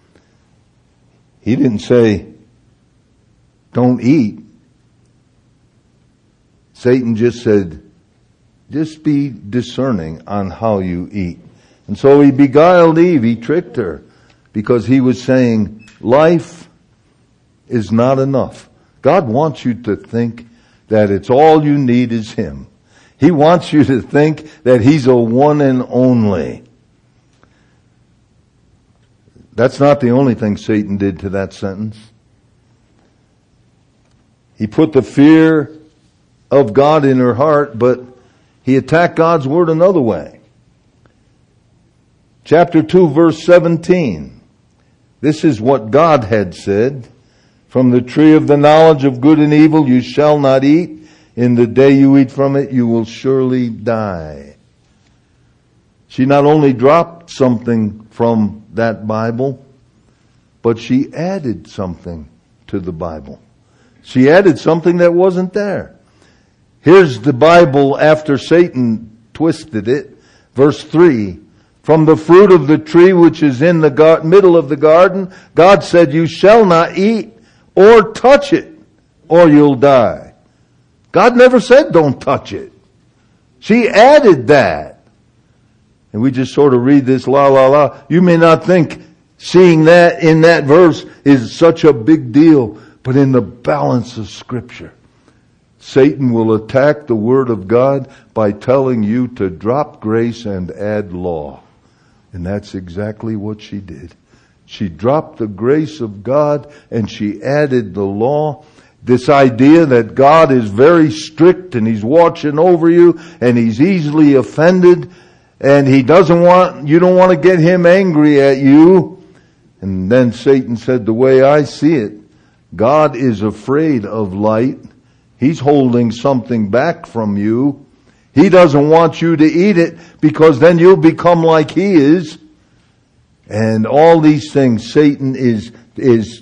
He didn't say, don't eat. Satan just said, just be discerning on how you eat. And so he beguiled Eve, he tricked her, because he was saying, life is not enough. God wants you to think that it's all you need is Him. He wants you to think that He's a one and only. That's not the only thing Satan did to that sentence. He put the fear of God in her heart, but he attacked God's word another way. Chapter two, verse seventeen. This is what God had said. From the tree of the knowledge of good and evil you shall not eat. In the day you eat from it, you will surely die. She not only dropped something from that Bible, but she added something to the Bible. She added something that wasn't there. Here's the Bible after Satan twisted it. Verse three. From the fruit of the tree which is in the gar- middle of the garden, God said, you shall not eat or touch it, or you'll die. God never said don't touch it. She added that. And we just sort of read this la la la. You may not think seeing that in that verse is such a big deal, but in the balance of Scripture, Satan will attack the Word of God by telling you to drop grace and add law. And that's exactly what she did. She dropped the grace of God and she added the law. This idea that God is very strict and He's watching over you and He's easily offended and He doesn't want, you don't want to get Him angry at you. And then Satan said, the way I see it, God is afraid of light. He's holding something back from you. He doesn't want you to eat it because then you'll become like He is. And all these things, Satan is, is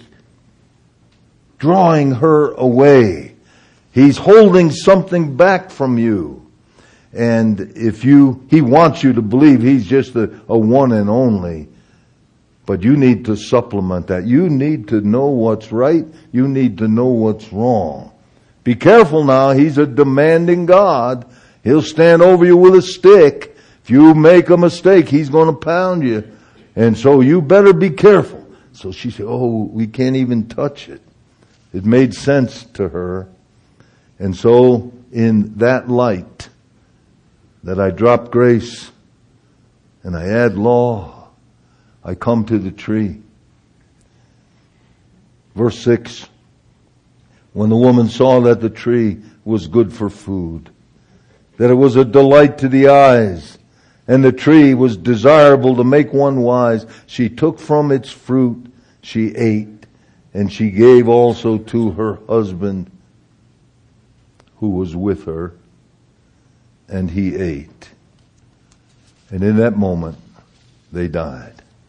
drawing her away. He's holding something back from you. And if you, he wants you to believe He's just a, a one and only. But you need to supplement that. You need to know what's right. You need to know what's wrong. Be careful now. He's a demanding God. He'll stand over you with a stick. If you make a mistake, He's going to pound you. And so you better be careful So she said, oh, we can't even touch it. It made sense to her. And so in that light that I drop grace and I add law, I come to the tree. Verse six, when the woman saw that the tree was good for food, that it was a delight to the eyes, and the tree was desirable to make one wise, she took from its fruit, she ate, and she gave also to her husband who was with her, and he ate. And in that moment, they died.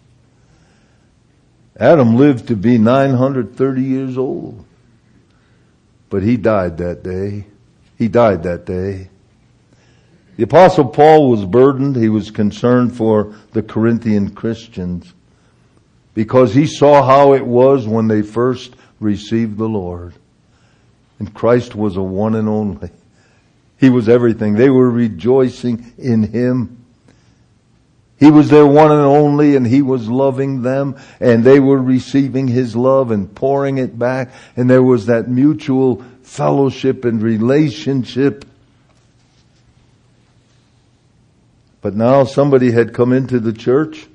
Adam lived to be nine hundred thirty years old. But he died that day. He died that day. The Apostle Paul was burdened. He was concerned for the Corinthian Christians because he saw how it was when they first received the Lord. And Christ was a one and only. He was everything. They were rejoicing in Him. He was their one and only, and He was loving them, and they were receiving His love and pouring it back, and there was that mutual fellowship and relationship. But now somebody had come into the church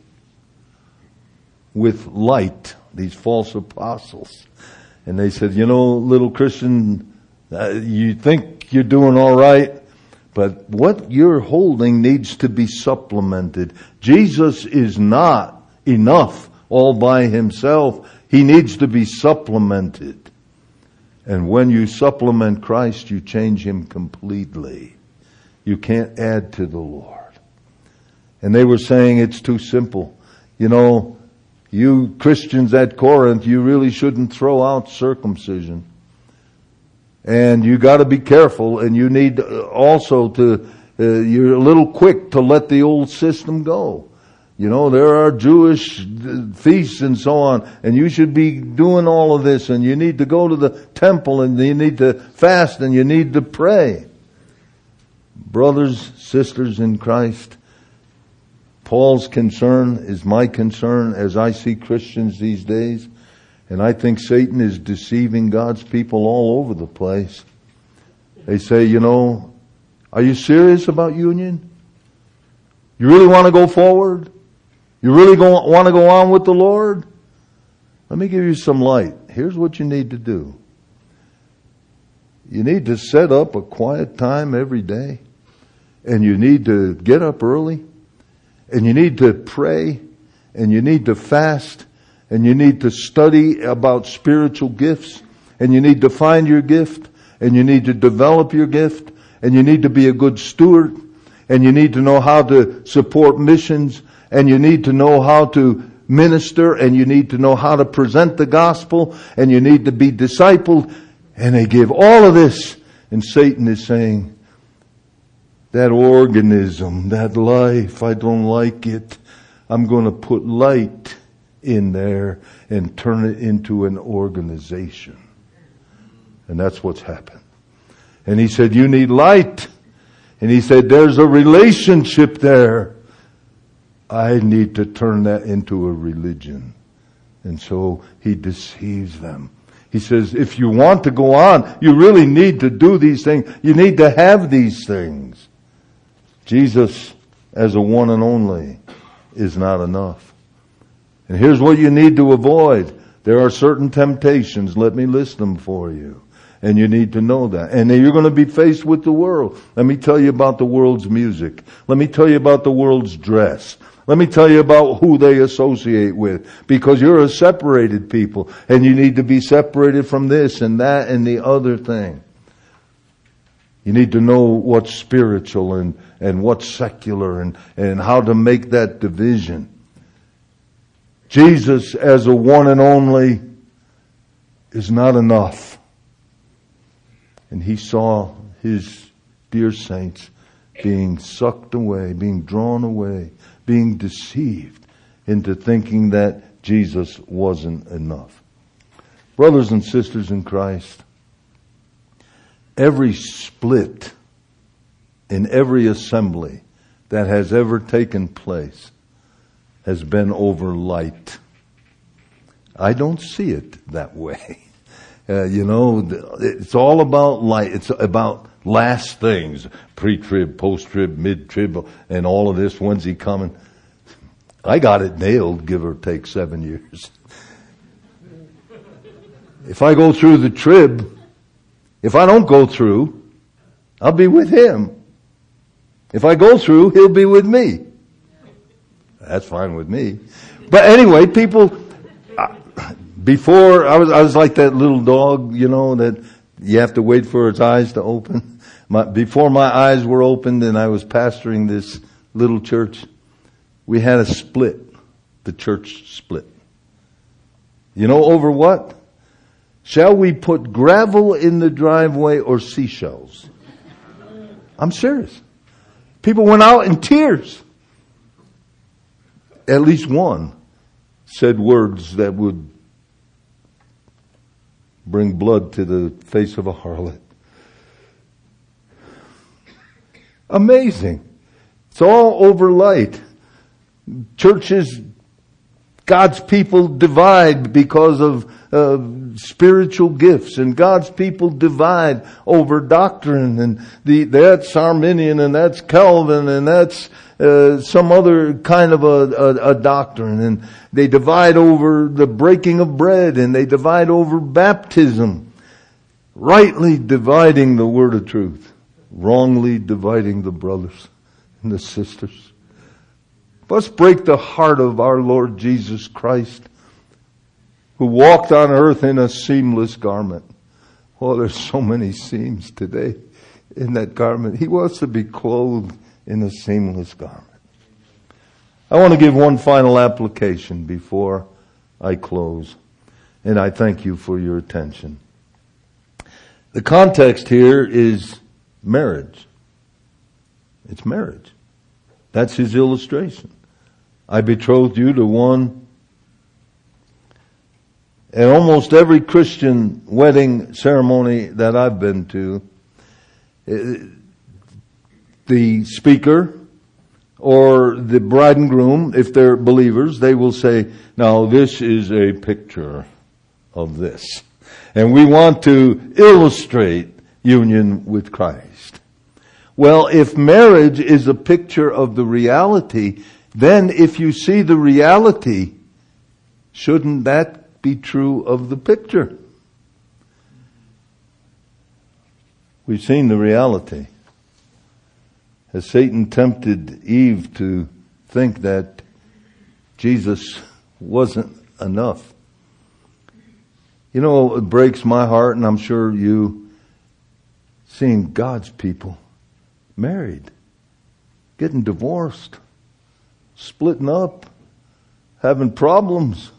with light, these false apostles. And they said, you know, little Christian, uh, you think you're doing all right, but what you're holding needs to be supplemented. Jesus is not enough all by Himself. He needs to be supplemented. And when you supplement Christ, you change Him completely. You can't add to the Lord. And they were saying it's too simple. You know, you Christians at Corinth, you really shouldn't throw out circumcision. And you got to be careful, and you need also to, uh, you're a little quick to let the old system go. You know, there are Jewish feasts and so on, and you should be doing all of this, and you need to go to the temple, and you need to fast, and you need to pray. Brothers, sisters in Christ, Paul's concern is my concern as I see Christians these days. And I think Satan is deceiving God's people all over the place. They say, you know, are you serious about union? You really want to go forward? You really go, want to go on with the Lord? Let me give you some light. Here's what you need to do. You need to set up a quiet time every day. And you need to get up early. And you need to pray. And you need to fast. And you need to study about spiritual gifts. And you need to find your gift. And you need to develop your gift. And you need to be a good steward. And you need to know how to support missions. And you need to know how to minister. And you need to know how to present the gospel. And you need to be discipled. And they give all of this. And Satan is saying, that organism, that life, I don't like it. I'm going to put light in there and turn it into an organization. And that's what's happened. And he said, you need light. And he said, there's a relationship there. I need to turn that into a religion. And so he deceives them. He says, if you want to go on, you really need to do these things. You need to have these things. Jesus, as a one and only, is not enough. And here's what you need to avoid. There are certain temptations. Let me list them for you. And you need to know that. And then you're going to be faced with the world. Let me tell you about the world's music. Let me tell you about the world's dress. Let me tell you about who they associate with. Because you're a separated people. And you need to be separated from this and that and the other thing. You need to know what's spiritual and, and what's secular and, and how to make that division. Jesus as a one and only is not enough. And he saw his dear saints being sucked away, being drawn away, being deceived into thinking that Jesus wasn't enough. Brothers and sisters in Christ, every split in every assembly that has ever taken place has been over light. I don't see it that way. Uh, you know, it's all about light. It's about last things. Pre-trib, post-trib, mid-trib, and all of this. When's he coming? I got it nailed, give or take seven years. If I go through the trib, if I don't go through, I'll be with him. If I go through, he'll be with me. That's fine with me. But anyway, people, before I was, I was like that little dog, you know, that you have to wait for its eyes to open. My, before my eyes were opened and I was pastoring this little church, we had a split. The church split. You know over what? Shall we put gravel in the driveway or seashells? I'm serious. People went out in tears. At least one said words that would bring blood to the face of a harlot. Amazing. It's all over light. Churches, God's people divide because of uh, spiritual gifts, and God's people divide over doctrine, and the, that's Arminian, and that's Calvin, and that's uh, some other kind of a, a, a doctrine, and they divide over the breaking of bread, and they divide over baptism, rightly dividing the word of truth, wrongly dividing the brothers and the sisters. Let's break the heart of our Lord Jesus Christ, who walked on earth in a seamless garment. Oh, there's so many seams today in that garment. He wants to be clothed in a seamless garment. I want to give one final application before I close, and I thank you for your attention. The context here is marriage. It's marriage. That's his illustration. I betrothed you to one. And almost every Christian wedding ceremony that I've been to, the speaker or the bride and groom, if they're believers, they will say, now this is a picture of this. And we want to illustrate union with Christ. Well, if marriage is a picture of the reality, then if you see the reality, shouldn't that be true of the picture? We've seen the reality. As Satan tempted Eve to think that Jesus wasn't enough. You know, it breaks my heart, and I'm sure you, seeing God's people married, getting divorced, splitting up, having problems.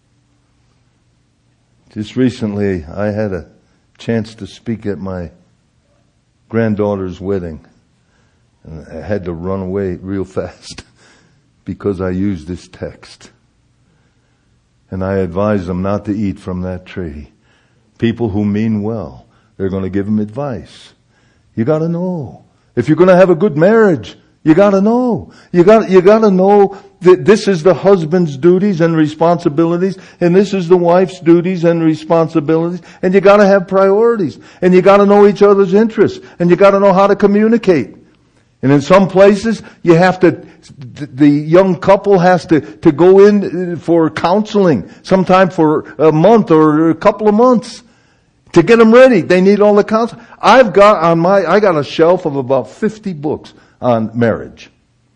Just recently, I had a chance to speak at my granddaughter's wedding. And I had to run away real fast because I used this text. And I advised them not to eat from that tree. People who mean well, they're going to give them advice. You got to know. If you're going to have a good marriage, you got to know. You got you got to know that this is the husband's duties and responsibilities, and this is the wife's duties and responsibilities, and you got to have priorities, and you got to know each other's interests, and you got to know how to communicate. And in some places, you have to, the young couple has to, to go in for counseling, sometime for a month or a couple of months, to get them ready. They need all the counsel. I've got on my, I got a shelf of about fifty books on marriage.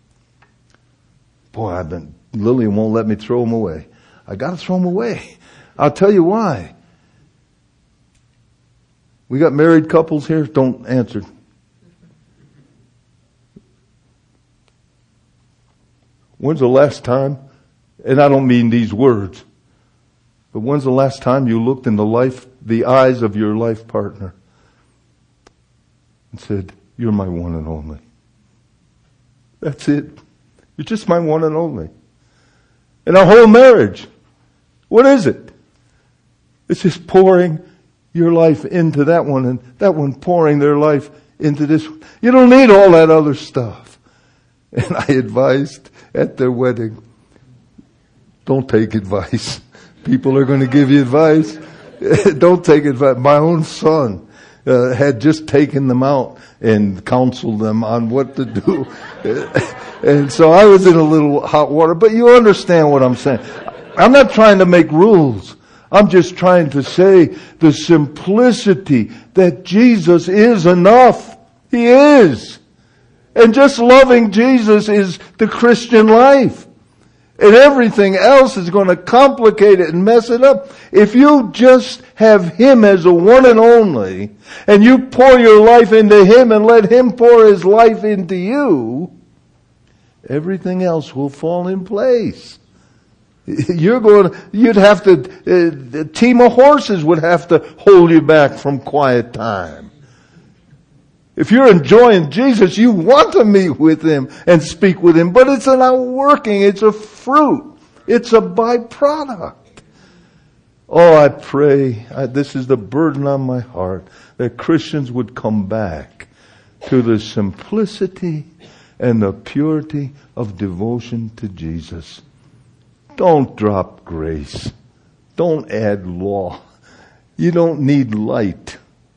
Boy, I've been, Lillian won't let me throw them away. I gotta throw them away. I'll tell you why. We got married couples here? Don't answer. When's the last time, and I don't mean these words, but when's the last time you looked in the life, the eyes of your life partner and said, you're my one and only. That's it. You're just my one and only. In our whole marriage, what is it? It's just pouring your life into that one and that one pouring their life into this one. You don't need all that other stuff. And I advised at their wedding, don't take advice. People are going to give you advice. Don't take advice. My own son uh, had just taken them out and counseled them on what to do. And so I was in a little hot water. But you understand what I'm saying. I'm not trying to make rules. I'm just trying to say the simplicity that Jesus is enough. He is. And just loving Jesus is the Christian life. And everything else is going to complicate it and mess it up. If you just have Him as a one and only, and you pour your life into Him and let Him pour His life into you, everything else will fall in place. You're going, you'd have to, uh, a team of horses would have to hold you back from quiet time. If you're enjoying Jesus, you want to meet with Him and speak with Him, but it's not working. It's a fruit. It's a byproduct. Oh, I pray, I, this is the burden on my heart, that Christians would come back to the simplicity and the purity of devotion to Jesus. Don't drop grace. Don't add law. You don't need light.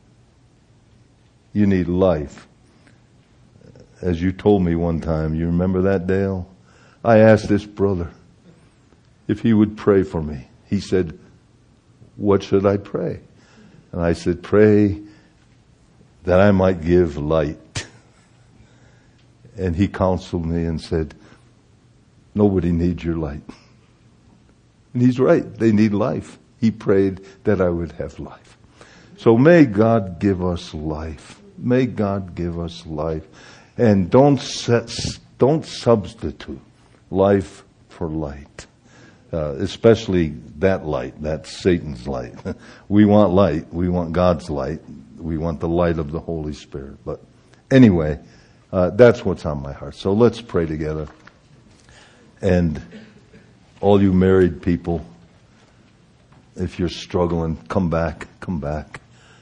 You need life. As you told me one time, you remember that, Dale? I asked this brother if he would pray for me. He said, what should I pray? And I said, pray that I might give light. And he counseled me and said, nobody needs your light. And he's right. They need life. He prayed that I would have life. So may God give us life. May God give us life. And don't set, don't substitute life for light. Uh, especially that light. That's Satan's light. We want light. We want God's light. We want the light of the Holy Spirit. But anyway, uh, that's what's on my heart. So let's pray together. And all you married people, if you're struggling, come back, come back.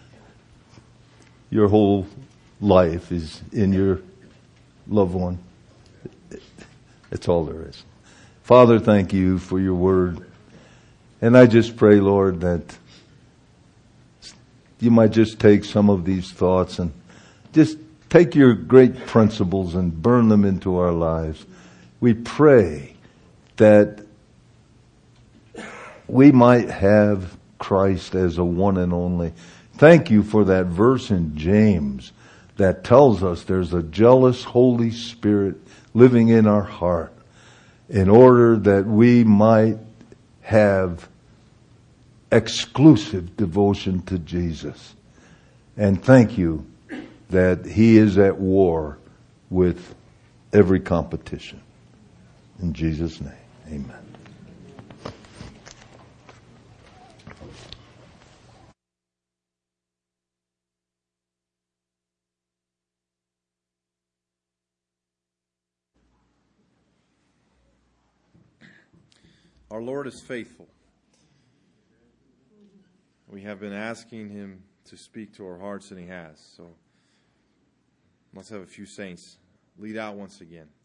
Your whole life is in your loved one. It's all there is. Father, thank you for your word. And I just pray, Lord, that you might just take some of these thoughts and just take your great principles and burn them into our lives. We pray that we might have Christ as a one and only. Thank you for that verse in James that tells us there's a jealous Holy Spirit living in our heart in order that we might have exclusive devotion to Jesus. And thank you that He is at war with every competition. In Jesus' name, amen. Our Lord is faithful. We have been asking Him to speak to our hearts, and He has. So let's have a few saints lead out once again.